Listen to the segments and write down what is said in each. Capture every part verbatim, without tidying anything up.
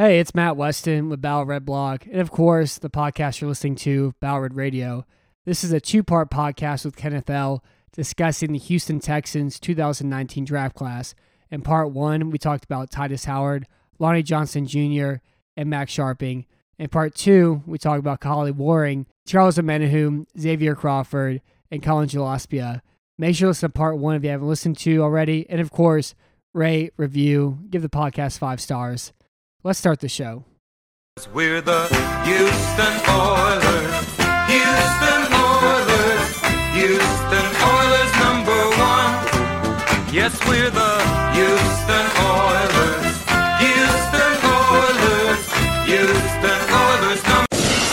Hey, it's Matt Weston with Battle Red Blog, and of course, the podcast you're listening to, Battle Red Radio. This is a two-part podcast with Kenneth L. discussing the Houston Texans two thousand nineteen draft class. In part one, we talked about Titus Howard, Lonnie Johnson Junior, and Max Sharping. In part two, we talked about Kahale Warring, Charles Omenihu, Xavier Crawford, and Colin Gillespie. Make sure to listen to part one if you haven't listened to already, and of course, rate, review, give the podcast five stars. Let's start the show. We're the Houston Oilers, Houston Oilers, Houston Oilers number one. Yes, we're the Houston Oilers, Houston Oilers, Houston Oilers number one.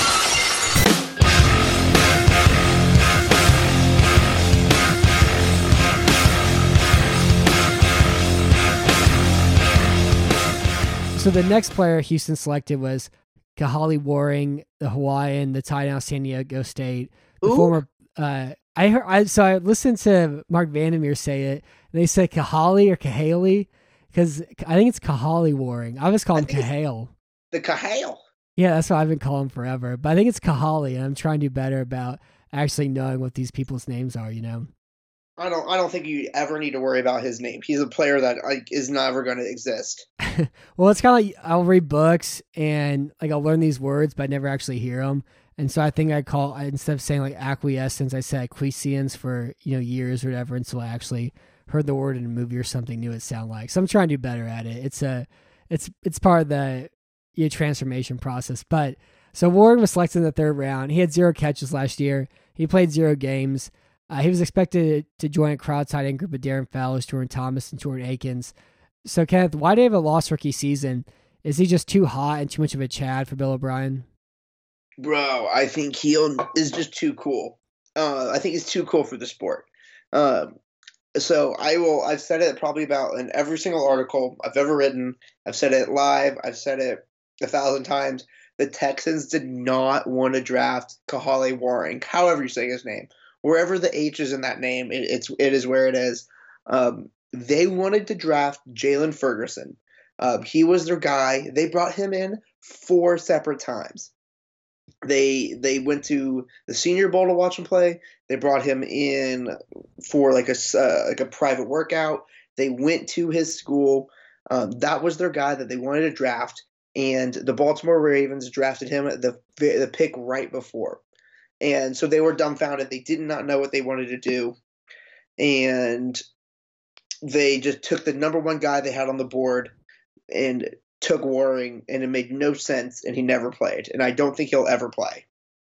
So the next player Houston selected was Kahale Warring, the Hawaiian, the tight end of San Diego State, the Ooh. former. Uh, I heard. I so I listened to Mark Vandermeer say it. And they said Kahale or Kahale because I think it's Kahale Warring. I always call him I think it's- Kahale. The Kahale. Yeah, that's what I've been calling him forever. But I think it's Kahale, and I'm trying to do better about actually knowing what these people's names are. You know. I don't. I don't think you ever need to worry about his name. He's a player that like, is never going to exist. Well, it's kind of like I'll read books and like I'll learn these words, but I never actually hear them. And so I think I call instead of saying like acquiescence, I said acquiescence for you know years or whatever until I actually heard the word in a movie or something new it sound like. So I'm trying to do better at it. It's a, it's it's part of the you know, transformation process. But so Warren was selected in the third round. He had zero catches last year. He played zero games. Uh, he was expected to join a crowd tight end group of Darren Fells, Jordan Thomas, and Jordan Akins. So, Kenneth, why did he have a lost rookie season? Is he just too hot and too much of a Chad for Bill O'Brien? Bro, I think he is just too cool. Uh, I think he's too cool for the sport. Um, so I will. I've said it probably about in every single article I've ever written. I've said it live. I've said it a thousand times. The Texans did not want to draft Kahale Warring, however you say his name. Wherever the H is in that name, it, it's it is where it is. Um, they wanted to draft Jalen Ferguson. Um, he was their guy. They brought him in four separate times. They they went to the Senior Bowl to watch him play. They brought him in for like a uh, like a private workout. They went to his school. Um, that was their guy that they wanted to draft, and the Baltimore Ravens drafted him at the the pick right before. And so they were dumbfounded. They did not know what they wanted to do. And they just took the number one guy they had on the board and took Warring, and it made no sense, and he never played. And I don't think he'll ever play.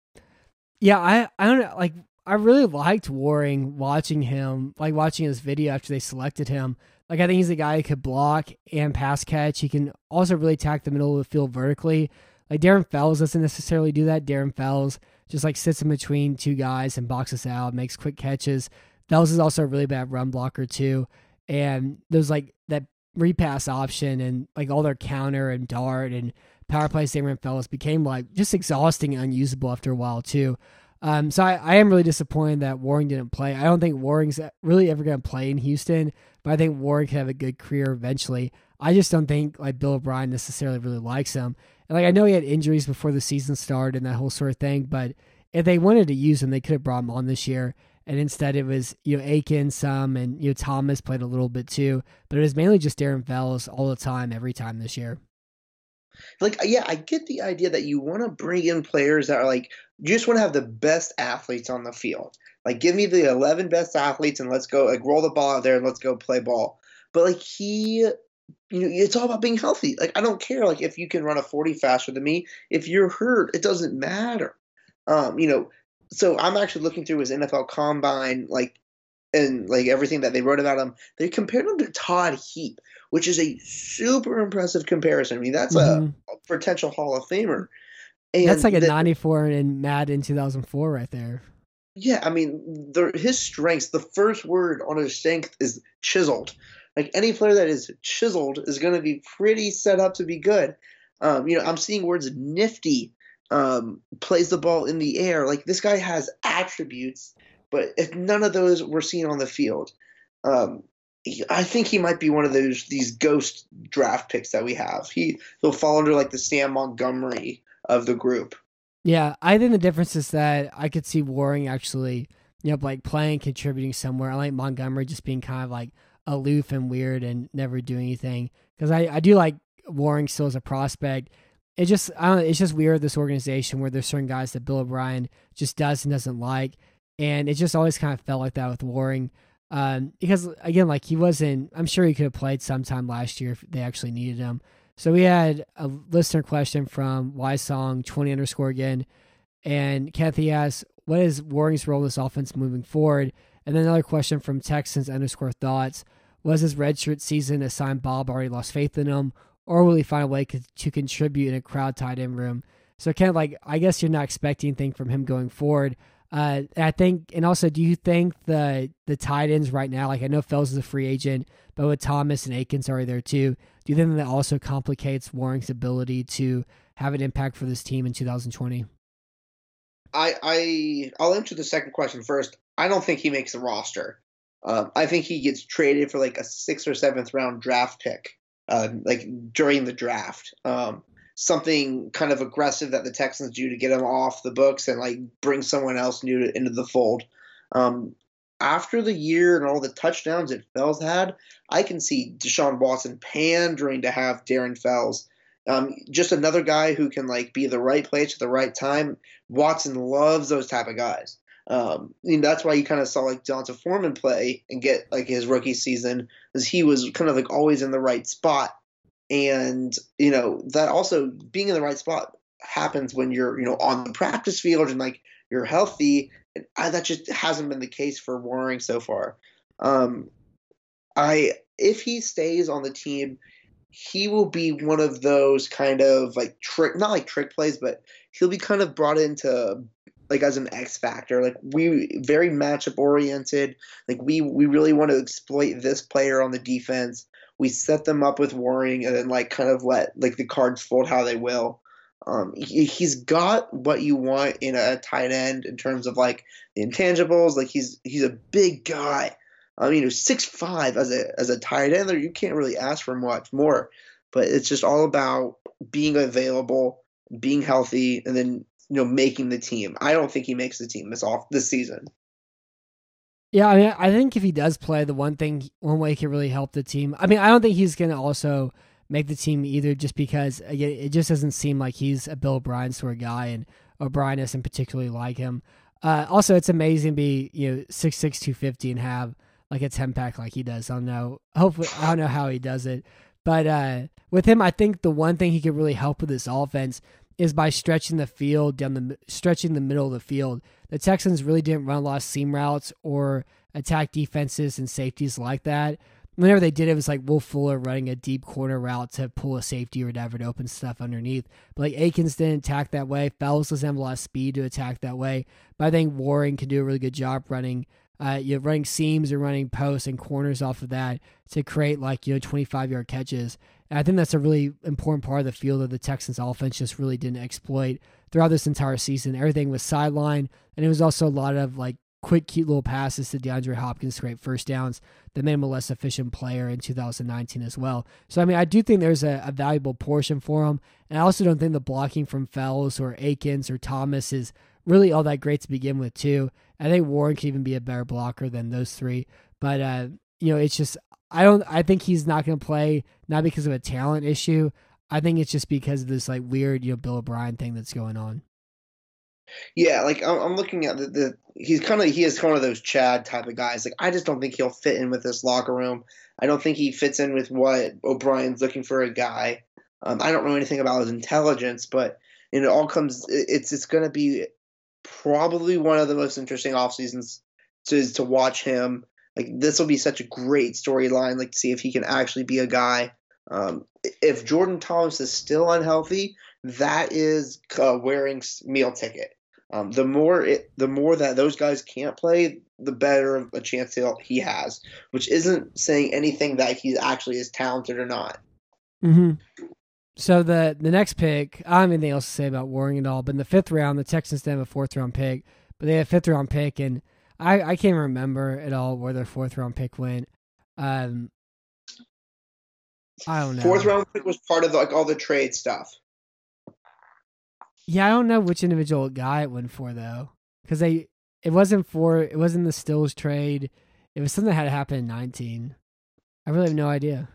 Yeah, I, I don't know. Like, I really liked Warring watching him, like watching his video after they selected him. Like, I think he's a guy who could block and pass catch. He can also really attack the middle of the field vertically. Like, Darren Fells doesn't necessarily do that. Darren Fells just like sits in between two guys and boxes out, makes quick catches. Fells is also a really bad run blocker too. And there's like that repass option and like all their counter and dart and power plays Darren Fells became like just exhausting and unusable after a while too. Um, so I, I am really disappointed that Warring didn't play. I don't think Warring's really ever going to play in Houston, but I think Warring could have a good career eventually. I just don't think like Bill O'Brien necessarily really likes him. And like I know he had injuries before the season started and that whole sort of thing, but if they wanted to use him, they could have brought him on this year. And instead it was, you know, Aiken some and, you know, Thomas played a little bit too, but it was mainly just Darren Fells all the time, every time this year. Like, yeah, I get the idea that you want to bring in players that are like, you just want to have the best athletes on the field. Like, give me the eleven best athletes and let's go, like, roll the ball out there and let's go play ball. But, like, he, you know, it's all about being healthy. Like, I don't care, like, if you can run a forty faster than me. If you're hurt, it doesn't matter. Um, you know, so I'm actually looking through his N F L Combine, like, and, like, everything that they wrote about him. They compared him to Todd Heap, which is a super impressive comparison. I mean, that's mm-hmm. a, a potential Hall of Famer. And that's like a the, ninety-four in Madden two thousand four right there. Yeah, I mean, the, his strengths, the first word on his strength is chiseled. Like, any player that is chiseled is going to be pretty set up to be good. Um, you know, I'm seeing words nifty, um, plays the ball in the air. Like, this guy has attributes, but if none of those were seen on the field. Um, he, I think he might be one of those these ghost draft picks that we have. He he'll fall under like the Sam Montgomery of the group. Yeah, I think the difference is that I could see Waring actually, you know, like playing, contributing somewhere. I like Montgomery just being kind of like aloof and weird and never doing anything. Because I, I do like Waring still as a prospect. It just I don't know, it's just weird, this organization where there's certain guys that Bill O'Brien just does and doesn't like, and it just always kind of felt like that with Waring. Um, because again, like he wasn't. I'm sure he could have played sometime last year if they actually needed him. So we had a listener question from Ysong twenty underscore again, and Kathy asks, "What is Waring's role in this offense moving forward?" And then another question from Texans underscore thoughts: Was his redshirt season a sign Bob already lost faith in him, or will he find a way to contribute in a crowd tight end room? So kind of like, I guess you're not expecting anything from him going forward. Uh, I think, and also, do you think the the tight ends right now, like I know Fells is a free agent, but with Thomas and Akins already there too, do you think that also complicates Waring's ability to have an impact for this team in two thousand twenty? I, I I'll answer the second question first. I don't think he makes the roster. Um, I think he gets traded for like a sixth or seventh round draft pick, uh, like during the draft. Um, something kind of aggressive that the Texans do to get him off the books and like bring someone else new to, into the fold. Um, after the year and all the touchdowns that Fells had, I can see Deshaun Watson pandering to have Darren Fells. Um, just another guy who can like be the right place at the right time. Watson loves those type of guys. Um, and that's why you kind of saw like D'Onta Foreman play and get like his rookie season, because he was kind of like always in the right spot. And, you know, that also being in the right spot happens when you're, you know, on the practice field and like you're healthy. And I, that just hasn't been the case for Waring so far. Um, I, if he stays on the team, he will be one of those kind of like trick, not like trick plays, but he'll be kind of brought into like as an X factor. Like we very matchup oriented. Like we, we really want to exploit this player on the defense. We set them up with Waring and then like kind of let like the cards fold how they will. Um, he, he's got what you want in a tight end in terms of like the intangibles. Like he's he's a big guy. I mean, six five as a as a tight end, you can't really ask for much more. But it's just all about being available, being healthy, and then you know making the team. I don't think he makes the team this off this season. Yeah, I mean, I think if he does play, the one thing, one way he can really help the team. I mean, I don't think he's going to also make the team either, just because again, it just doesn't seem like he's a Bill O'Brien sort of guy, and O'Brien doesn't particularly like him. Uh, also, it's amazing to be you know six six, two fifty and have like a ten pack like he does. I don't know. Hopefully, I don't know how he does it, but uh, with him, I think the one thing he could really help with this offense is by stretching the field down the stretching the middle of the field. The Texans really didn't run a lot of seam routes or attack defenses and safeties like that. Whenever they did, it was like Will Fuller running a deep corner route to pull a safety or whatever to open stuff underneath. But like Akins didn't attack that way. Fells doesn't have a lot of speed to attack that way. But I think Waring can do a really good job running, uh, you know, running seams or running posts and corners off of that to create like you know twenty-five yard catches. And I think that's a really important part of the field that the Texans offense just really didn't exploit throughout this entire season. Everything was sideline, and it was also a lot of like quick, cute little passes to DeAndre Hopkins to create first downs that made him a less efficient player in two thousand nineteen as well. So, I mean, I do think there's a, a valuable portion for him, and I also don't think the blocking from Fells or Akins or Thomas is really all that great to begin with, too. I think Warren can even be a better blocker than those three, but, uh, you know, it's just, I don't, I think he's not going to play, not because of a talent issue. I think it's just because of this like weird, you know, Bill O'Brien thing that's going on. Yeah, like I'm, I'm looking at the, the he's kind of he is kind of those Chad type of guys. Like I just don't think he'll fit in with this locker room. I don't think he fits in with what O'Brien's looking for a guy. Um, I don't know anything about his intelligence, but it all comes. It's it's going to be probably one of the most interesting off seasons to to watch him. Like this will be such a great storyline. Like to see if he can actually be a guy. Um, if Jordan Thomas is still unhealthy, that is uh, Waring's meal ticket. Um, the more it, the more that those guys can't play, the better of a chance he has. Which isn't saying anything that he actually is talented or not. Mm-hmm. So the the next pick, I don't have anything else to say about Waring at all. But in the fifth round, the Texans didn't have a fourth round pick, but they had a fifth round pick, and I, I can't remember at all where their fourth round pick went. Um, I don't know. Fourth round pick was part of like all the trade stuff. Yeah, I don't know which individual guy it went for though, because they it wasn't for it wasn't the Stills trade. It was something that had happened in nineteen. I really have no idea.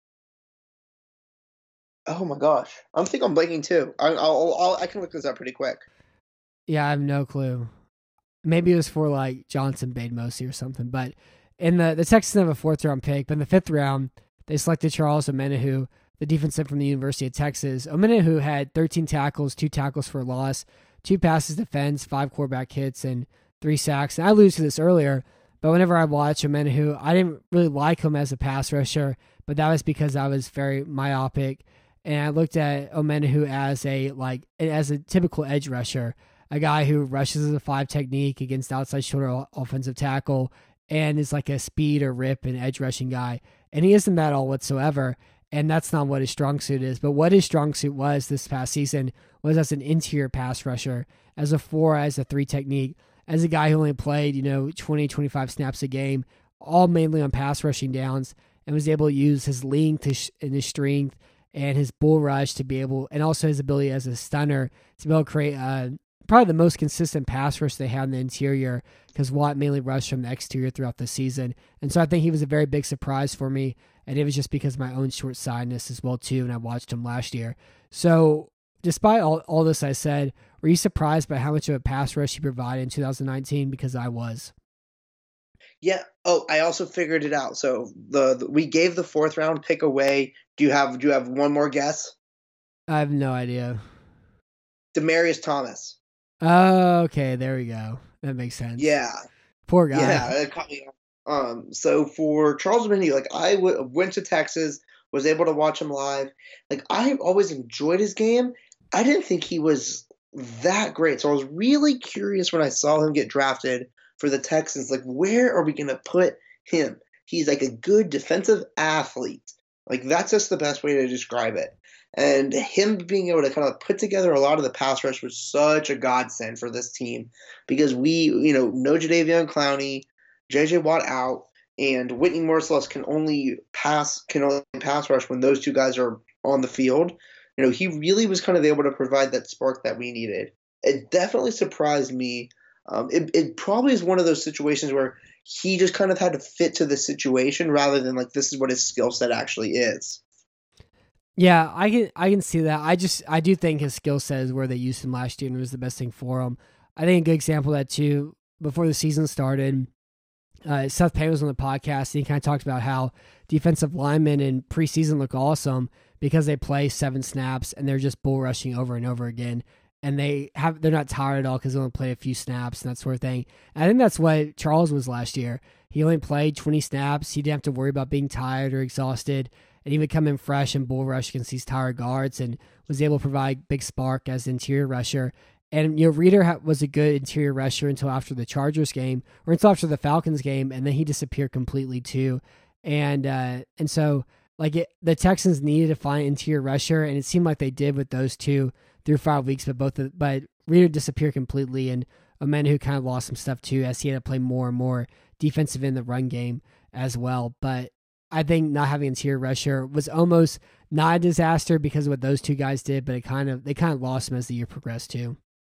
Oh my gosh, I'm think I'm blanking too. I, I'll, I'll I can look this up pretty quick. Yeah, I have no clue. Maybe it was for like Johnson Bademosi or something. But in the the Texans have a fourth round pick, but in the fifth round they selected Charles Omenihu, the defensive from the University of Texas. Omenihu had thirteen tackles, two tackles for loss, two passes defense, five quarterback hits, and three sacks. And I alluded to this earlier, but whenever I watched Omenihu, I didn't really like him as a pass rusher, but that was because I was very myopic. And I looked at Omenihu as a like as a typical edge rusher, a guy who rushes as a five technique against outside shoulder offensive tackle and is like a speed or rip and edge rushing guy. And he isn't that all whatsoever. And that's not what his strong suit is. But what his strong suit was this past season was as an interior pass rusher, as a four, as a three technique, as a guy who only played, you know, twenty, twenty-five snaps a game, all mainly on pass rushing downs, and was able to use his length and his strength and his bull rush to be able, and also his ability as a stunner to be able to create uh, probably the most consistent pass rush they had in the interior, because Watt mainly rushed from the exterior throughout the season. And so I think he was a very big surprise for me, and it was just because of my own short-sightedness as well too, and I watched him last year. So despite all, all this I said, were you surprised by how much of a pass rush he provided in two thousand nineteen? Because I was. Yeah. Oh, I also figured it out. So the, the we gave the fourth round pick away. Do you have do you have one more guess? I have no idea. Demaryius Thomas. Oh, okay, there we go. That makes sense. Yeah. Poor guy. Yeah. It caught me off. Um. So for Charles Omenihu, like I w- went to Texas, was able to watch him live. Like I always enjoyed his game. I didn't think he was that great. So I was really curious when I saw him get drafted for the Texans. Like, where are we going to put him? He's like a good defensive athlete. Like, that's just the best way to describe it. And him being able to kind of put together a lot of the pass rush was such a godsend for this team, because we, you know, no Jadeveon Clowney, J J Watt out, and Whitney Mercilus can only pass can only pass rush when those two guys are on the field. You know, he really was kind of able to provide that spark that we needed. It definitely surprised me. Um, it, it probably is one of those situations where he just kind of had to fit to the situation rather than like this is what his skill set actually is. Yeah, I can I can see that. I just I do think his skill set is where they used him last year and it was the best thing for him. I think a good example of that too, before the season started, uh, Seth Payne was on the podcast and he kind of talked about how defensive linemen in preseason look awesome because they play seven snaps and they're just bull rushing over and over again. And they have they're not tired at all because they only play a few snaps and that sort of thing. And I think that's what Charles was last year. He only played twenty snaps. He didn't have to worry about being tired or exhausted. And he would come in fresh and bull rush against these tired guards and was able to provide big spark as interior rusher. And, you know, Reeder ha- was a good interior rusher until after the Chargers game or until after the Falcons game. And then he disappeared completely too. And, uh, and so like it, the Texans needed to find an interior rusher, and it seemed like they did with those two through five weeks, but both, of, but Reeder disappeared completely, and Omenihu kind of lost some stuff too, as he had to play more and more defensive in the run game as well. But I think not having interior rusher was almost not a disaster because of what those two guys did, but it kind of they kind of lost him as the year progressed too.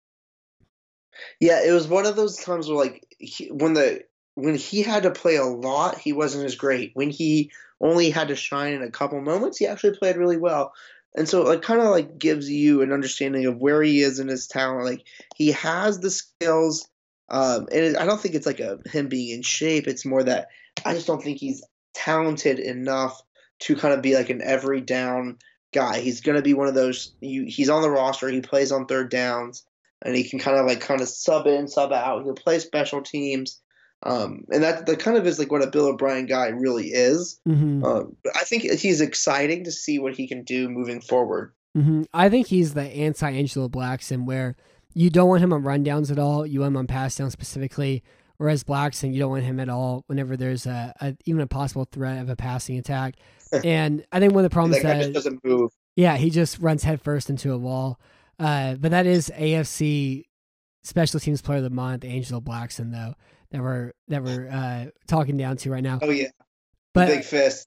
Yeah, it was one of those times where like he, when the when he had to play a lot, he wasn't as great. When he only had to shine in a couple moments, he actually played really well. And so it kind of like gives you an understanding of where he is in his talent. Like he has the skills, um, and it, I don't think it's like a him being in shape. It's more that I just don't think he's talented enough to kind of be like an every down guy. He's going to be one of those. You, he's on the roster. He plays on third downs, and he can kind of like kind of sub in, sub out. He'll play special teams. Um, and that, that kind of is like what a Bill O'Brien guy really is. Mm-hmm. Um, but I think he's exciting to see what he can do moving forward. Mm-hmm. I think he's the anti-Angelo Blackson, where you don't want him on rundowns at all. You want him on pass downs specifically. Whereas Blackson, you don't want him at all whenever there's a, a even a possible threat of a passing attack. And I think one of the problems that that just doesn't move. Yeah, he just runs headfirst into a wall. Uh, but that is A F C Special Teams Player of the Month, Angelo Blackson, though, that we're that we're uh, talking down to right now. Oh yeah. But Big fist.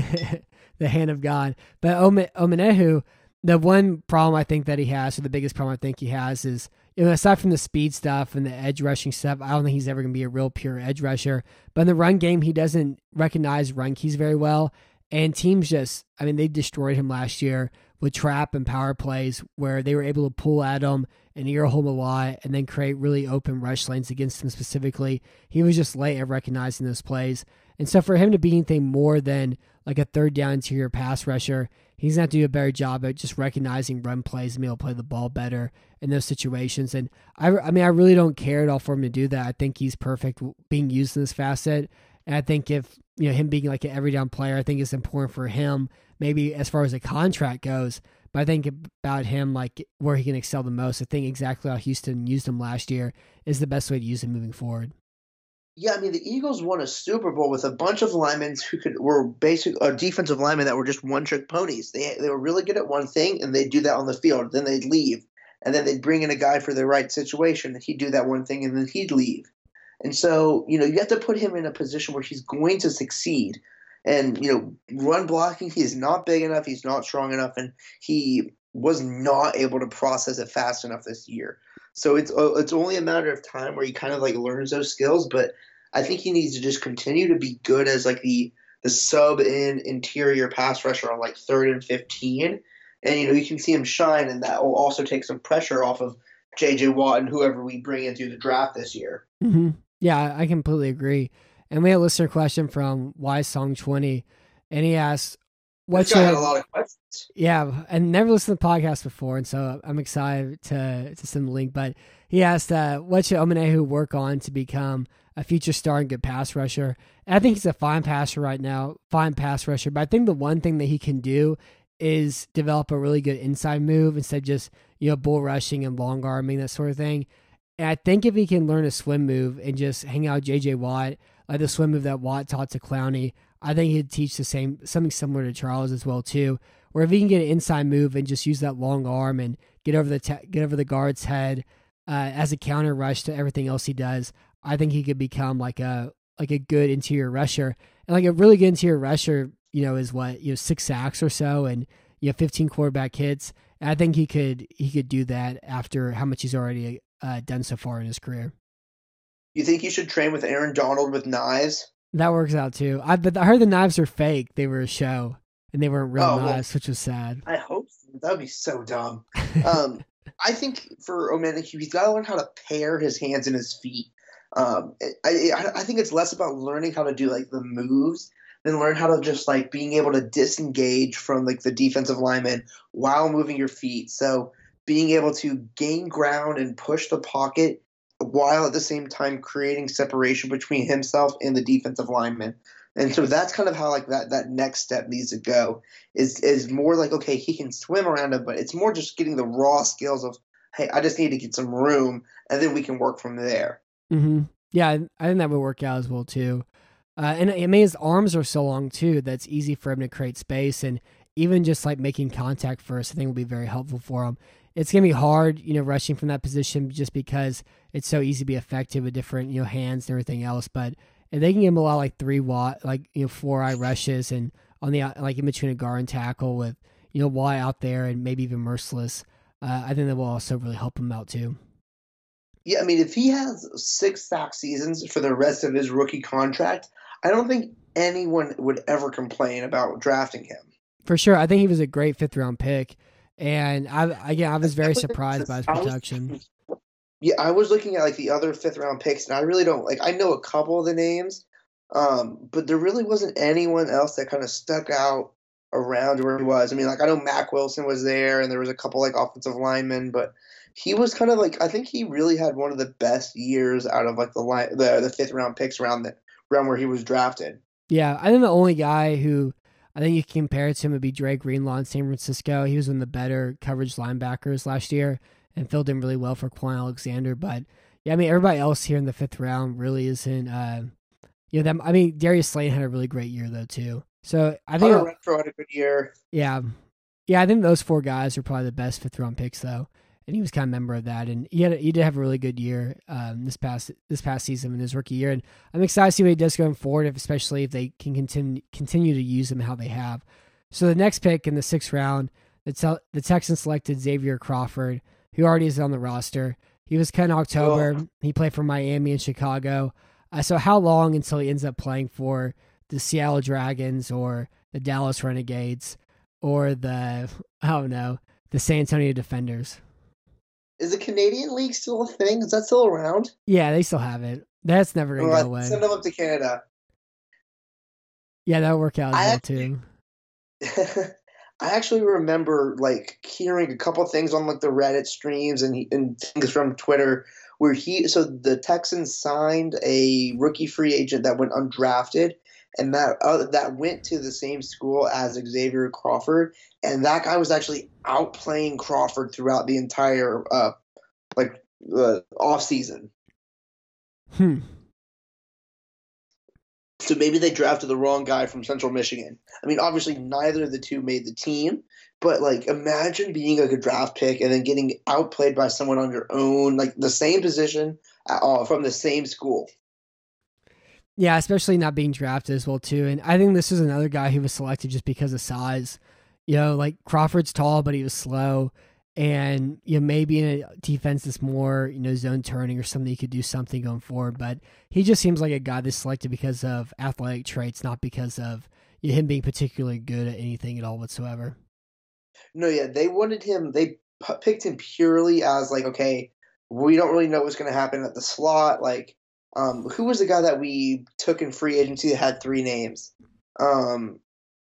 the hand of God. But Ome- Omenehu, the one problem I think that he has, or the biggest problem I think he has, is, you know, aside from the speed stuff and the edge rushing stuff, I don't think he's ever going to be a real pure edge rusher. But in the run game, he doesn't recognize run keys very well. And teams just, I mean, they destroyed him last year with trap and power plays where they were able to pull at him and ear hole a lot and then create really open rush lanes against him specifically. He was just late at recognizing those plays. And so for him to be anything more than like a third down interior pass rusher, he's going to do a better job at just recognizing run plays and being able to play the ball better in those situations. And I, I mean, I really don't care at all for him to do that. I think he's perfect being used in this facet. And I think if, you know, him being like an every down player, I think it's important for him, maybe as far as a contract goes. But I think about him, like where he can excel the most. I think exactly how Houston used him last year is the best way to use him moving forward. Yeah, I mean, the Eagles won a Super Bowl with a bunch of linemen who could were basic uh, defensive linemen that were just one-trick ponies. They they were really good at one thing, and they'd do that on the field. Then they'd leave, and then they'd bring in a guy for the right situation, and he'd do that one thing, and then he'd leave. And so, you know, you have to put him in a position where he's going to succeed. And, you know, run blocking, he's not big enough, he's not strong enough, and he was not able to process it fast enough this year. So it's it's only a matter of time where he kind of like learns those skills, but I think he needs to just continue to be good as like the the sub in interior pass rusher on like third and fifteen, and you know you can see him shine, and that will also take some pressure off of J J Watt and whoever we bring into the draft this year. Mm-hmm. Yeah, I completely agree. And we had a listener question from Y Song twenty, and he asked, This guy had a lot of questions. Yeah, and never listened to the podcast before, and so I'm excited to to send the link. But he asked, uh, what should Omenehu work on to become a future star and good pass rusher? And I think he's a fine passer right now, fine pass rusher. But I think the one thing that he can do is develop a really good inside move instead of just, you know, bull rushing and long arming, that sort of thing. And I think if he can learn a swim move and just hang out with J J Watt, like the swim move that Watt taught to Clowney, I think he'd teach the same, something similar to Charles as well too. Where if he can get an inside move and just use that long arm and get over the te- get over the guard's head uh, as a counter rush to everything else he does, I think he could become like a like a good interior rusher. And like a really good interior rusher, you know, is what, you know, six sacks or so, and you have fifteen quarterback hits. And I think he could he could do that after how much he's already uh, done so far in his career. You think you should train with Aaron Donald with knives? That works out too. I but I heard the knives are fake. They were a show, and they weren't real Oh, knives, well, which was sad. I hope so. That would be so dumb. Um, I think for Omenehu, he's got to learn how to pair his hands and his feet. Um, I, I I think it's less about learning how to do like the moves than learn how to just like being able to disengage from like the defensive lineman while moving your feet. So being able to gain ground and push the pocket while at the same time creating separation between himself and the defensive lineman. And so that's kind of how like that, that next step needs to go is is more like, okay, he can swim around it, but it's more just getting the raw skills of, hey, I just need to get some room, and then we can work from there. Mm-hmm. Yeah, I think that would work out as well too. Uh, and I mean, his arms are so long too that's easy for him to create space, and even just like making contact first, I think will be very helpful for him. It's gonna be hard, you know, rushing from that position just because it's so easy to be effective with different, you know, hands and everything else. But if they can give him a lot of, like three watt, like, you know, four eye rushes, and on the like in between a guard and tackle with, you know, Watt out there and maybe even Merciless, uh, I think that will also really help him out too. Yeah, I mean, if he has six sack seasons for the rest of his rookie contract, I don't think anyone would ever complain about drafting him. For sure, I think he was a great fifth round pick, and I again I was very surprised by his production. Yeah, I was looking at like the other fifth round picks, and I really don't like. I know a couple of the names, um, but there really wasn't anyone else that kind of stuck out around where he was. I mean, like I know Mack Wilson was there, and there was a couple like offensive linemen, but he was kind of like I think he really had one of the best years out of like the line, the the fifth round picks around the around where he was drafted. Yeah, I think the only guy who I think you can compare it to him would be Dre Greenlaw in San Francisco. He was one of the better coverage linebackers last year and filled in really well for Quan Alexander. But yeah, I mean, everybody else here in the fifth round really isn't, uh, you know, them. I mean, Darius Slayton had a really great year though, too. So I think, Hunter Renfrow had a good year. Yeah. Yeah. I think those four guys are probably the best fifth round picks though. and he was kind of a member of that. And he had he did have a really good year um, this past this past season in his rookie year. And I'm excited to see what he does going forward, if, especially if they can continue continue to use him how they have. So the next pick in the sixth round, the, te- the Texans selected Xavier Crawford, who already is on the roster. He was cut in October. Oh. He played for Miami and Chicago. Uh, so how long until he ends up playing for the Seattle Dragons or the Dallas Renegades or the, I don't know, the San Antonio Defenders? Is the Canadian League still a thing? Is that still around? Yeah, they still have it. That's never going to well, go away. Send them up to Canada. Yeah, that'll work out as I well, actually, too. I actually remember like hearing a couple things on like the Reddit streams and, and things from Twitter where he, so the Texans signed a rookie free agent that went undrafted, and that uh, that went to the same school as Xavier Crawford, and that guy was actually outplaying Crawford throughout the entire uh, like uh, off season. Hmm. So maybe they drafted the wrong guy from Central Michigan. I mean, obviously neither of the two made the team, but like imagine being like a draft pick and then getting outplayed by someone on your own, like the same position uh, from the same school. Yeah, especially not being drafted as well too. And I think this is another guy who was selected just because of size. You know, like Crawford's tall, but he was slow. And, you know, maybe in a defense that's more, you know, zone turning or something, he could do something going forward. But he just seems like a guy that's selected because of athletic traits, not because of you know, him being particularly good at anything at all whatsoever. No, yeah, they wanted him, they p- picked him purely as like, okay, we don't really know what's going to happen at the slot. Like, um, who was the guy that we took in free agency that had three names? Um,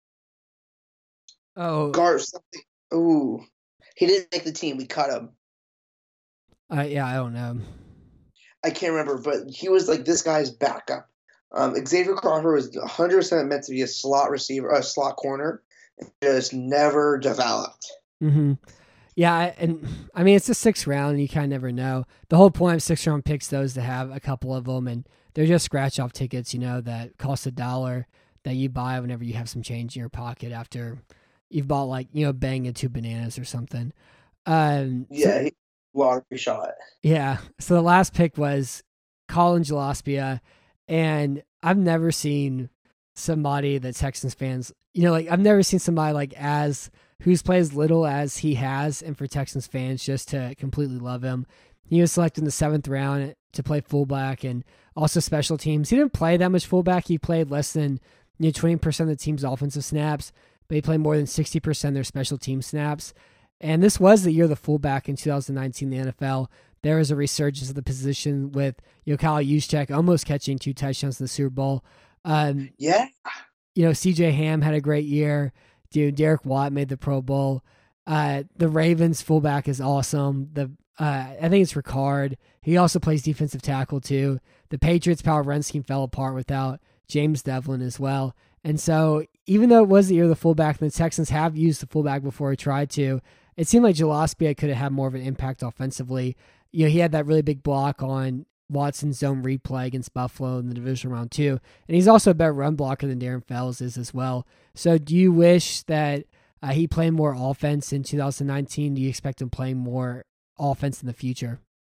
oh, Gar something. Ooh. He didn't make the team. We cut him. Uh, yeah, I don't know. I can't remember, but he was like this guy's backup. Um, Xavier Crawford was one hundred percent meant to be a slot receiver, a slot corner, and just never developed. Mm-hmm. Yeah, and I mean, it's the sixth round, and you kind of never know. The whole point of sixth round picks, though, is to have a couple of them, and they're just scratch off tickets, you know, that cost a dollar that you buy whenever you have some change in your pocket after you've bought like, you know, bang and two bananas or something. Um, yeah, so, he, lottery shot. Yeah. So the last pick was Colin Gillespie, and I've never seen somebody that Texans fans, you know, like I've never seen somebody like as who's played as little as he has, and for Texans fans just to completely love him. He was selected in the seventh round to play fullback and also special teams. He didn't play that much fullback. He played less than you know twenty percent of the team's offensive snaps, but he played more than sixty percent of their special team snaps. And this was the year of the fullback in two thousand nineteen in the N F L. There was a resurgence of the position with you know Kyle Juszczyk almost catching two touchdowns in the Super Bowl. Um, yeah. You know, C J Ham had a great year. Dude, Derek Watt made the Pro Bowl. Uh, the Ravens fullback is awesome. The uh, I think it's Ricard. He also plays defensive tackle too. The Patriots' power run scheme fell apart without James Devlin as well. And so even though it was the year of the fullback, and the Texans have used the fullback before he tried to, it seemed like Gillespie could have had more of an impact offensively. You know, he had that really big block on Watson's zone replay against Buffalo in the division round two. And he's also a better run blocker than Darren Fells is as well. So do you wish that uh, he played more offense in two thousand nineteen? Do you expect him playing more offense in the future?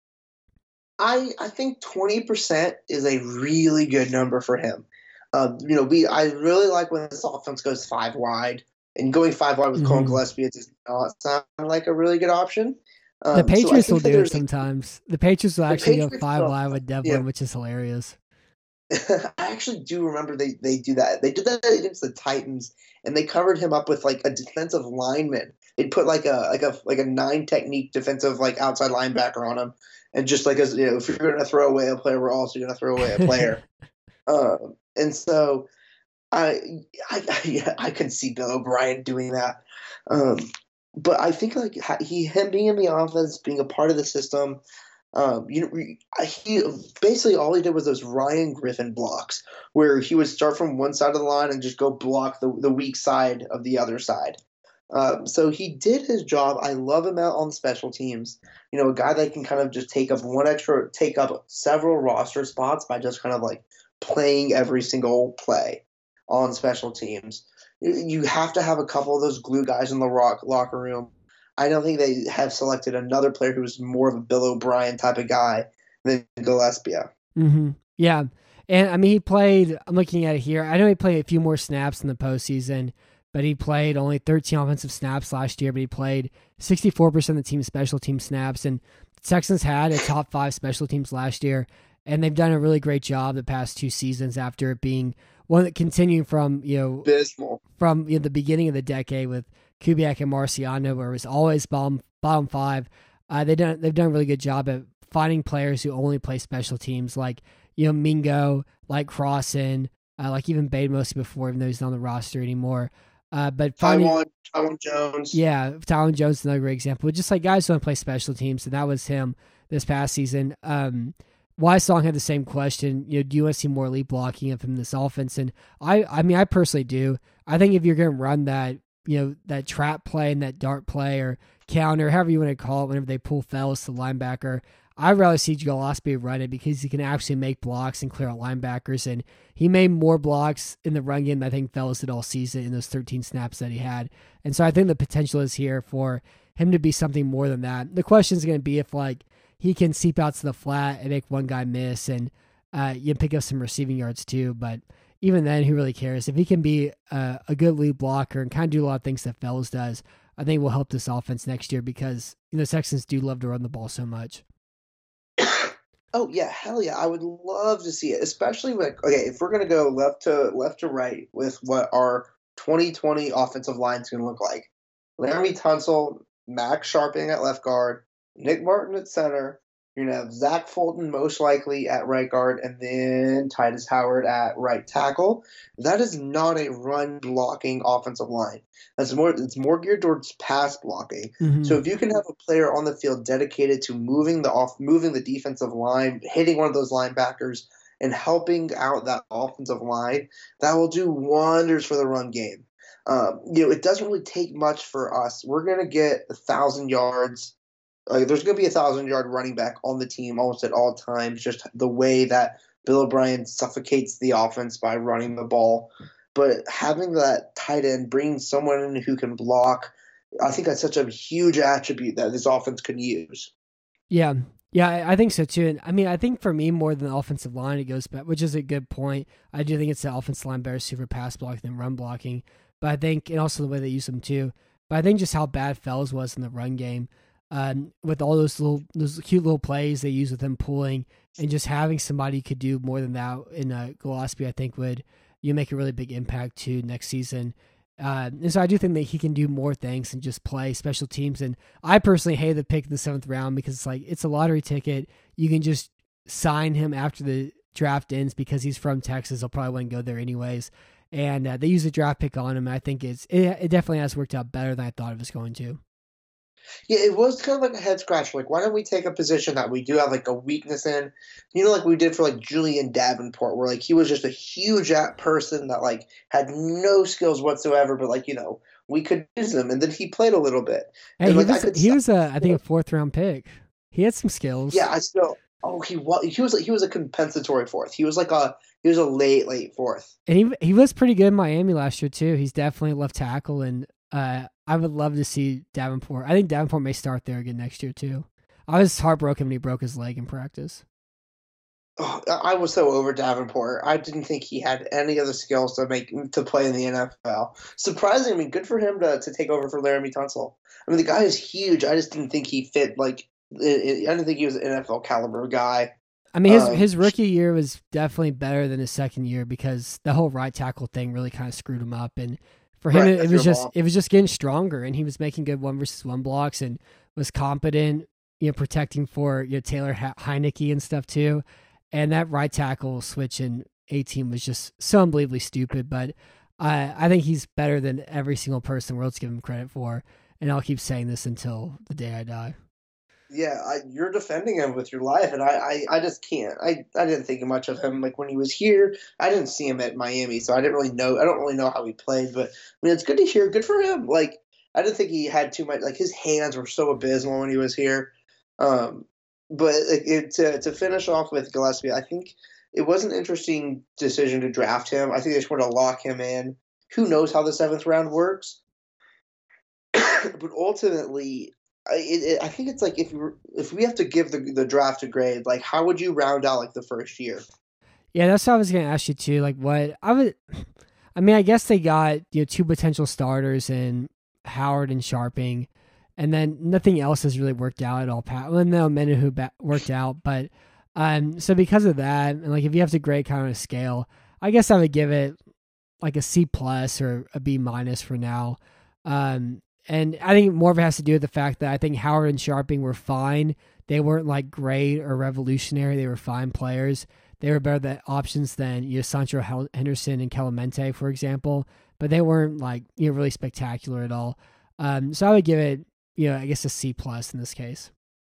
I, I think twenty percent is a really good number for him. Um, you know, we I really like when this offense goes five wide. And going five wide with mm-hmm. Colin Gillespie does not sound like a really good option. Um, the Patriots so will do it sometimes. The Patriots will actually Patriots go five wide with Devlin, yeah. which is hilarious. I actually do remember they, they do that. They did that against the Titans, and they covered him up with like a defensive lineman. They'd put like a like a like a nine technique defensive like outside linebacker on him, and just like as you know, if you're going to throw away a player, we're also going to throw away a player. um, and so I I I, I can see Bill O'Brien doing that. Um, but I think like he him being in the offense, being a part of the system. Um, you know, he basically all he did was those Ryan Griffin blocks, where he would start from one side of the line and just go block the the weak side of the other side. Um, so he did his job. I love him out on special teams. You know, a guy that can kind of just take up one extra, take up several roster spots by just kind of like playing every single play on special teams. You have to have a couple of those glue guys in the rock locker room. I don't think they have selected another player who's more of a Bill O'Brien type of guy than Gillespie. Mm-hmm. Yeah. And I mean, he played, I'm looking at it here. I know he played a few more snaps in the postseason, but he played only thirteen offensive snaps last year, but he played sixty-four percent of the team's special team snaps. And the Texans had a top five special teams last year, and they've done a really great job the past two seasons after it being one that continuing from, you know, abysmal from you know, the beginning of the decade with Kubiak and Marciano, where it was always bottom, bottom five. Uh, they done, they've done a really good job at finding players who only play special teams, like, you know, Mingo, like Crossan, uh, like even Bade mostly before, even though he's not on the roster anymore. Uh, but finding, Tywan, Tywan Jones. Yeah, Tywan Jones is another great example. Just like guys who don't play special teams, and that was him this past season. Um, Wysong had the same question. You know, do you want to see more elite blocking of him in this offense? And I, I mean, I personally do. I think if you're going to run that, you know, that trap play and that dart play or counter, however you want to call it, whenever they pull Fells to linebacker, I'd rather see Gillespie run it because he can actually make blocks and clear out linebackers. And he made more blocks in the run game than I think Fells did all season in those thirteen snaps that he had. And so I think the potential is here for him to be something more than that. The question is going to be if, like, he can seep out to the flat and make one guy miss and uh, you pick up some receiving yards too. But even then, who really cares? If he can be uh, a good lead blocker and kind of do a lot of things that Fells does, I think will help this offense next year because, you know, Texans do love to run the ball so much. Oh yeah, hell yeah! I would love to see it, especially with okay. If we're gonna go left to left to right with what our twenty twenty offensive line is gonna look like, Laramie Tunsil, Max Sharping at left guard, Nick Martin at center. You're gonna have Zach Fulton most likely at right guard, and then Titus Howard at right tackle. That is not a run blocking offensive line. That's more. It's more geared towards pass blocking. Mm-hmm. So if you can have a player on the field dedicated to moving the off, moving the defensive line, hitting one of those linebackers, and helping out that offensive line, that will do wonders for the run game. Um, you know, it doesn't really take much for us. We're gonna get a thousand yards. Like, there's going to be a thousand-yard running back on the team almost at all times, just the way that Bill O'Brien suffocates the offense by running the ball. But having that tight end, bringing someone in who can block, I think that's such a huge attribute that this offense could use. Yeah, yeah, I think so too. And I mean, I think for me, more than the offensive line, it goes back, which is a good point. I do think it's the offensive line better suited for pass blocking than run blocking. But I think, and also the way they use them too. But I think just how bad Fells was in the run game. Um, with all those little, those cute little plays they use with him pulling, and just having somebody who could do more than that in uh, Gillespie, I think would you make a really big impact to next season. Uh, and so I do think that he can do more things than just play special teams. And I personally hate the pick in the seventh round because it's like it's a lottery ticket. You can just sign him after the draft ends because he's from Texas. He'll probably wouldn't go there anyways. And uh, they use a draft pick on him. And I think it's it, it definitely has worked out better than I thought it was going to. Yeah, it was kind of like a head scratch. Like, why don't we take a position that we do have like a weakness in? You know, like we did for like Julian Davenport, where like he was just a huge at person that like had no skills whatsoever, but like, you know, we could use him, and then he played a little bit. Hey, and, he like, was, I could he was a, I think a fourth round pick. He had some skills. Yeah, I still. Oh, he was. He was. He was a compensatory fourth. He was like a. He was a late, late fourth. And he he was pretty good in Miami last year too. He's definitely left tackle, and uh, I would love to see Davenport. I think Davenport may start there again next year too. I was heartbroken when he broke his leg in practice. Oh, I was so over Davenport. I didn't think he had any of the skills to make to play in the N F L. Surprising, I mean, good for him to, to take over for Laramie Tunsil. I mean, the guy is huge. I just didn't think he fit. Like, I didn't think he was an N F L caliber guy. I mean, his um, his rookie year was definitely better than his second year because the whole right tackle thing really kind of screwed him up. And for him, right, it, it was just ball. it was just getting stronger, and he was making good one versus one blocks and was competent, you know, protecting for you know Taylor Heineke and stuff too. And that right tackle switch in eighteen was just so unbelievably stupid. But I I think he's better than every single person in the world's given him credit for. And I'll keep saying this until the day I die. Yeah, I, you're defending him with your life, and I, I, I just can't. I, I didn't think much of him. Like when he was here, I didn't see him at Miami, so I didn't really know. I don't really know how he played, but I mean, it's good to hear. Good for him. Like I didn't think he had too much. Like his hands were so abysmal when he was here. Um, but it, it, to to finish off with Gillespie, I think it was an interesting decision to draft him. I think they just want to lock him in. Who knows how the seventh round works? but ultimately, I, it, it, I think it's like if we were, if we have to give the the draft a grade, like how would you round out like the first year? Yeah, that's what I was going to ask you too. Like, what I would, I mean, I guess they got you know two potential starters in Howard and Sharping, and then nothing else has really worked out at all. Well, no, Menahu ba- worked out, but um, so because of that, and like if you have to grade kind of a scale, I guess I would give it like a C plus or a B minus for now. Um, and I think more of it has to do with the fact that I think Howard and Sharping were fine. They weren't like great or revolutionary. They were fine players. They were better than options than you know Sancho Henderson and Clemente, for example. But they weren't like you know really spectacular at all. Um, so I would give it you know I guess a C plus in this case.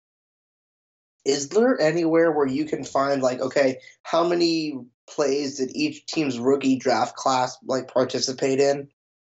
Is there anywhere where you can find like okay, how many plays did each team's rookie draft class like participate in?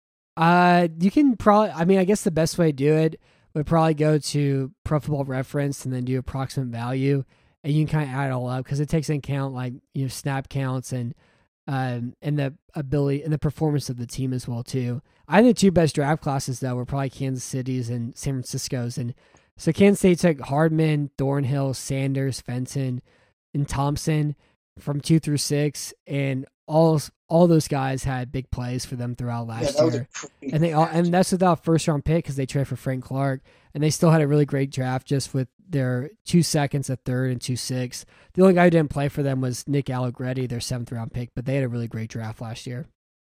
Uh, you can probably. I mean, I guess the best way to do it would probably go to Pro Football Reference and then do approximate value, and you can kind of add it all up because it takes into account like you know snap counts and um and the ability and the performance of the team as well too. I think the two best draft classes though were probably Kansas City's and San Francisco's, and so Kansas State took Hardman, Thornhill, Sanders, Fenton, and Thompson from two through six, and all all those guys had big plays for them throughout last Yeah, year, and they all and that's without first round pick because they traded for Frank Clark, and they still had a really great draft just with their two seconds, a third, and two six. The only guy who didn't play for them was Nick Allegretti, their seventh round pick, but they had a really great draft last year.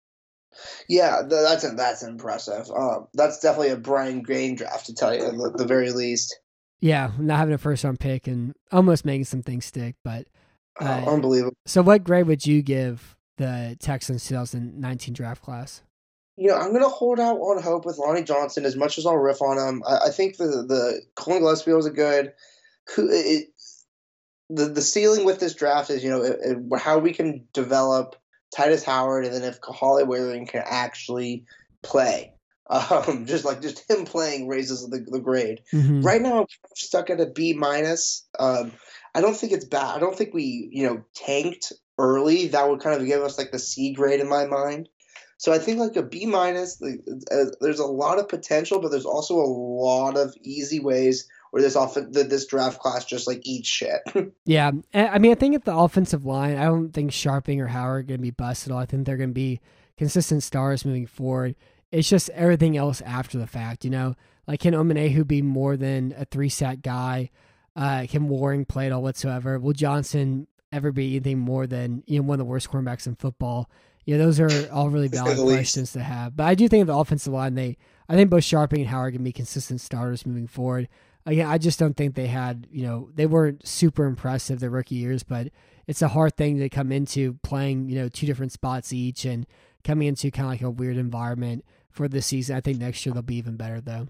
Yeah, that's that's impressive. Um, that's definitely a Brian Grain draft to tell you at the, the very least. Yeah, not having a first round pick and almost making some things stick, but uh, uh, unbelievable. So, what grade would you give the Texans twenty nineteen draft class? You know, I'm gonna hold out on hope with Lonnie Johnson as much as I'll riff on him. I, I think the the Colin Gillespie was a good. It, the the ceiling with this draft is you know it, it, how we can develop Titus Howard, and then if Kahale Warring can actually play, um, just like just him playing raises the, the grade. Mm-hmm. Right now, I'm stuck at a B minus. Um, I don't think it's bad. I don't think we you know tanked early. That would kind of give us like the C grade in my mind. So I think like a B minus. Like, uh, there's a lot of potential, but there's also a lot of easy ways where this off this draft class just like eats shit. Yeah, I mean, I think at the offensive line, I don't think Sharping or Howard are going to be busted at all. I think they're going to be consistent stars moving forward. It's just everything else after the fact, you know? Like, can Omenehu be more than a three-sack guy? Uh, can Warring play at all whatsoever? Will Johnson ever be anything more than, you know, one of the worst cornerbacks in football? You know, those are all really valid questions to have. But I do think of the offensive line, they, I think both Sharping and Howard can be consistent starters moving forward. Again, I just don't think they had, you know, they weren't super impressive their rookie years, but it's a hard thing to come into playing, you know, two different spots each and coming into kind of like a weird environment for this season. I think next year they'll be even better, though.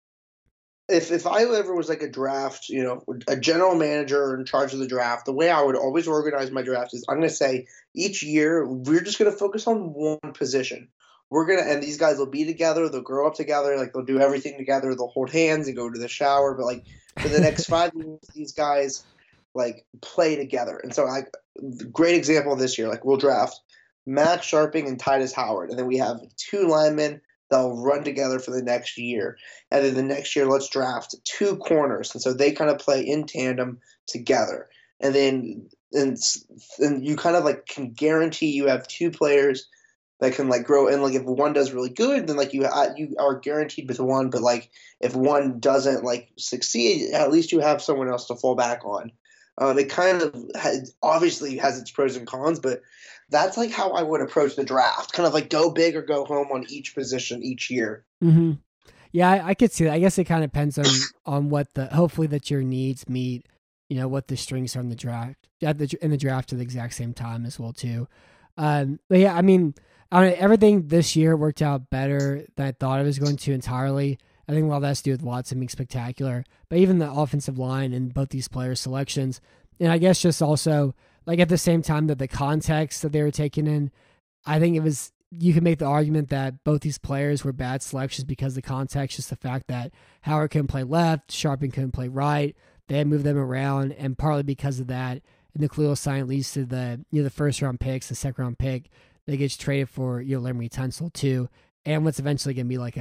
If if I ever was like a draft, you know, a general manager in charge of the draft, the way I would always organize my draft is I'm going to say each year we're just going to focus on one position. We're going to, and these guys will be together. They'll grow up together. Like they'll do everything together. They'll hold hands and go to the shower. But like for the next five years, these guys like play together. And so like great example this year, like we'll draft Matt Sharping and Titus Howard. And then we have two linemen that'll run together for the next year. And then the next year, let's draft two corners. And so they kind of play in tandem together. And then, and, and you kind of like can guarantee you have two players that can like grow, and like if one does really good, then like you uh, you are guaranteed with one. But like if one doesn't like succeed, at least you have someone else to fall back on. Um, it kind of has, obviously has its pros and cons, but that's like how I would approach the draft. Kind of like go big or go home on each position each year. Mm-hmm. Yeah, I, I could see that. I guess it kind of depends on on what the hopefully that your needs meet. You know what the strengths are in the draft at the in the draft at the exact same time as well too. Um, but yeah, I mean. I mean, everything this year worked out better than I thought it was going to entirely. I think a lot of that has to do with Watson being spectacular, but even the offensive line and both these players' selections, and I guess just also like at the same time that the context that they were taken in, I think it was you could make the argument that both these players were bad selections because the context, just the fact that Howard couldn't play left, Sharping couldn't play right, they had moved them around, and partly because of that, and the Khalil sign leads to the you know the first round picks, the second round pick. They get traded for you know Laremy Tunsil too, and what's eventually going to be like a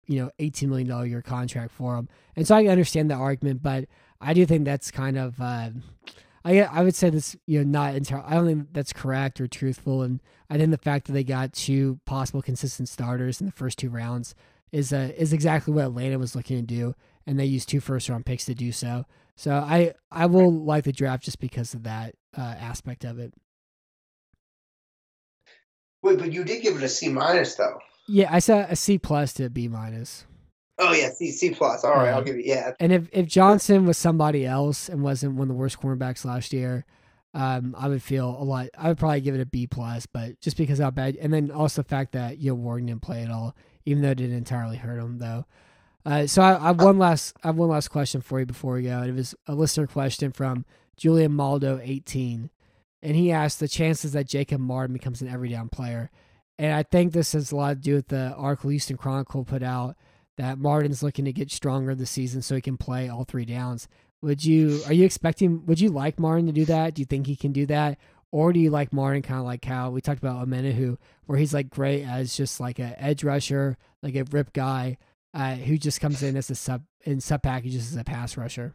you know, eighteen million dollars a year contract for him. And so I can understand that argument, but I do think that's kind of, uh, I I would say this, you know, not entirely, I don't think that's correct or truthful. And I think the fact that they got two possible consistent starters in the first two rounds is uh, is exactly what Atlanta was looking to do. And they used two first round picks to do so. So I, I will like the draft just because of that uh, aspect of it. Wait, but you did give it a C minus though. Yeah, I saw a C plus to a B minus. Oh yeah, C C plus. All right, yeah. I'll give you yeah. And if, if Johnson was somebody else and wasn't one of the worst cornerbacks last year, um, I would feel a lot. I would probably give it a B plus, but just because how bad, and then also the fact that you know Warren didn't play at all, even though it didn't entirely hurt him though. Uh, so I, I have one last I have one last question for you before we go. It was a listener question from Julian Maldo eighteen, and he asked the chances that Jacob Martin becomes an every down player. And I think this has a lot to do with the article Houston Chronicle put out that Martin's looking to get stronger this season so he can play all three downs. Would you, are you expecting, would you like Martin to do that? Do you think he can do that? Or do you like Martin kind of like how we talked about Omenihu, where he's like great as just like an edge rusher, like a rip guy uh, who just comes in as a sub, in sub packages as a pass rusher?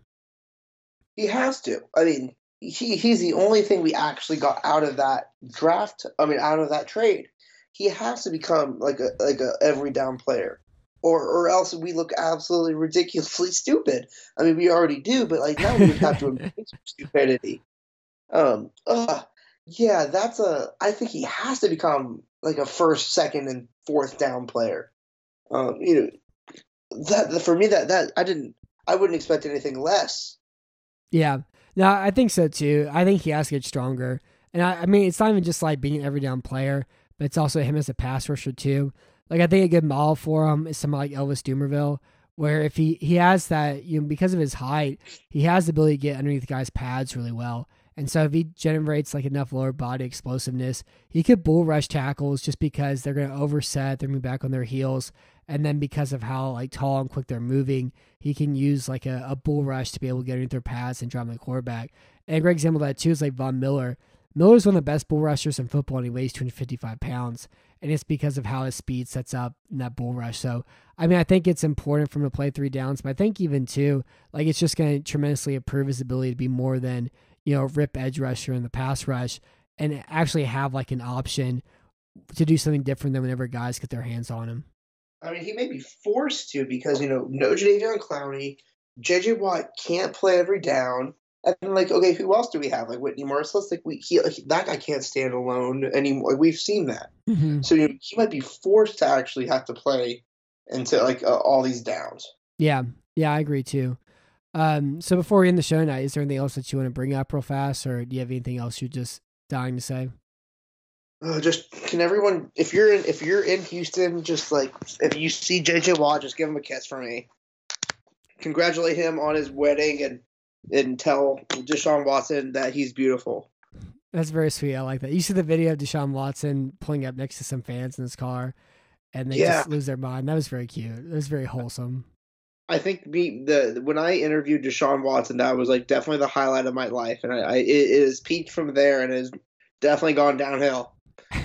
He has to. I mean, he he's the only thing we actually got out of that draft. I mean, out of that trade. He has to become like a like a every down player, or or else we look absolutely ridiculously stupid. I mean, we already do, but like now we just have to embrace stupidity. Um, uh, yeah, that's a. I think he has to become like a first, second, and fourth down player. Um, you know, that for me that that I didn't. I wouldn't expect anything less. Yeah, no, I think so too. I think he has to get stronger, and I, I mean, it's not even just like being an every down player. But it's also him as a pass rusher too. Like I think a good model for him is somebody like Elvis Dumervil, where if he, he has that, you know, because of his height, he has the ability to get underneath the guy's pads really well. And so if he generates like enough lower body explosiveness, he could bull rush tackles just because they're going to overset, they're moving back on their heels. And then because of how like tall and quick they're moving, he can use like a, a bull rush to be able to get underneath their pads and drive the quarterback. And a great example of that too is like Von Miller. Miller's one of the best bull rushers in football, and he weighs two hundred fifty-five pounds, and it's because of how his speed sets up in that bull rush. So, I mean, I think it's important for him to play three downs, but I think even too, like it's just going to tremendously improve his ability to be more than, you know, rip edge rusher in the pass rush and actually have like an option to do something different than whenever guys get their hands on him. I mean, he may be forced to because, you know, no Jadeveon Clowney, J J Watt can't play every down. And like, okay, who else do we have? Like Whitney Merciless, like we he, that guy can't stand alone anymore. We've seen that, mm-hmm. so you know, he might be forced to actually have to play into like uh, all these downs. Yeah, yeah, I agree too. Um, so before we end the show tonight, is there anything else that you want to bring up real fast, or do you have anything else you're just dying to say? Uh, just can everyone, if you're in, if you're in Houston, just like if you see J J Watt, just give him a kiss for me. Congratulate him on his wedding and. And tell Deshaun Watson that he's beautiful. That's very sweet. I like that. You see the video of Deshaun Watson pulling up next to some fans in his car, and they yeah. just lose their mind. That was very cute. It was very wholesome. I think me the when I interviewed Deshaun Watson, that was like definitely the highlight of my life, and I, I it, it has peaked from there and has definitely gone downhill.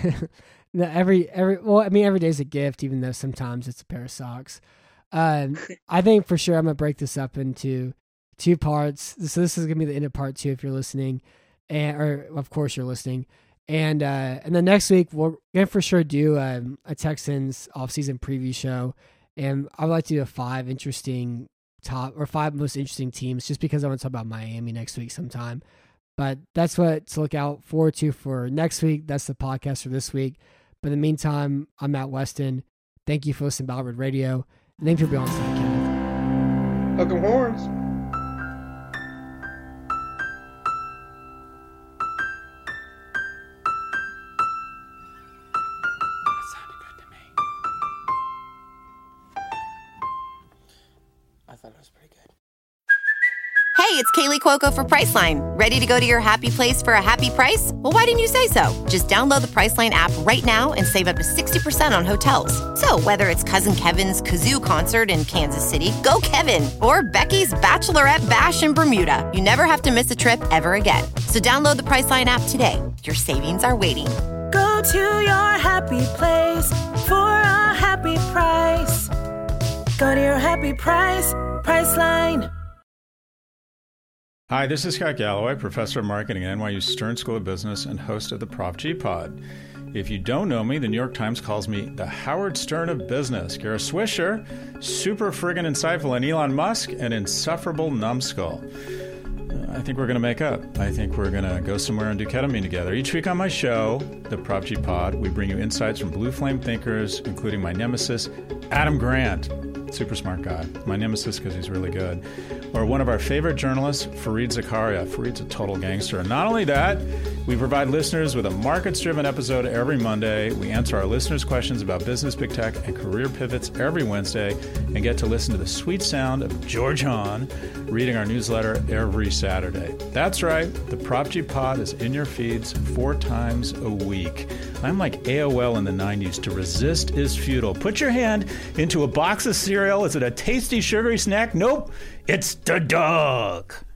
No, every every well, I mean, every day's a gift, even though sometimes it's a pair of socks. Um, I think for sure I'm gonna break this up into two parts. So this is gonna be the end of part two if you're listening, and or of course you're listening. And uh, and then next week we're gonna for sure do um, a Texans offseason preview show, and I'd like to do a five interesting top or five most interesting teams, just because I want to talk about Miami next week sometime. But that's what to look out forward to for next week. That's the podcast for this week. But in the meantime, I'm Matt Weston. Thank you for listening to Ballard Radio. And thank you for being on tonight, Kenneth. Hook 'em horns. Hey, it's Kaylee Cuoco for Priceline. Ready to go to your happy place for a happy price? Well, why didn't you say so? Just download the Priceline app right now and save up to sixty percent on hotels. So whether it's Cousin Kevin's Kazoo Concert in Kansas City, go Kevin, or Becky's Bachelorette Bash in Bermuda, you never have to miss a trip ever again. So download the Priceline app today. Your savings are waiting. Go to your happy place for a happy price. Go to your happy price, Priceline. Hi, this is Scott Galloway, professor of marketing at N Y U Stern School of Business and host of the Prop G Pod. If you don't know me, the New York Times calls me the Howard Stern of business. Kara Swisher, super friggin' insightful, and Elon Musk, an insufferable numbskull. I think we're going to make up. I think we're going to go somewhere and do ketamine together. Each week on my show, the Prop G Pod, we bring you insights from blue flame thinkers, including my nemesis, Adam Grant. Super smart guy. My nemesis because he's really good. Or one of our favorite journalists, Fareed Zakaria. Fareed's a total gangster. And not only that, we provide listeners with a markets-driven episode every Monday. We answer our listeners' questions about business, big tech, and career pivots every Wednesday, and get to listen to the sweet sound of George Hahn reading our newsletter every Saturday. That's right. The Prop G Pod is in your feeds four times a week. I'm like A O L in the nineties. To resist is futile. Put your hand into a box of cereal. Is it a tasty, sugary snack? Nope. It's the dog.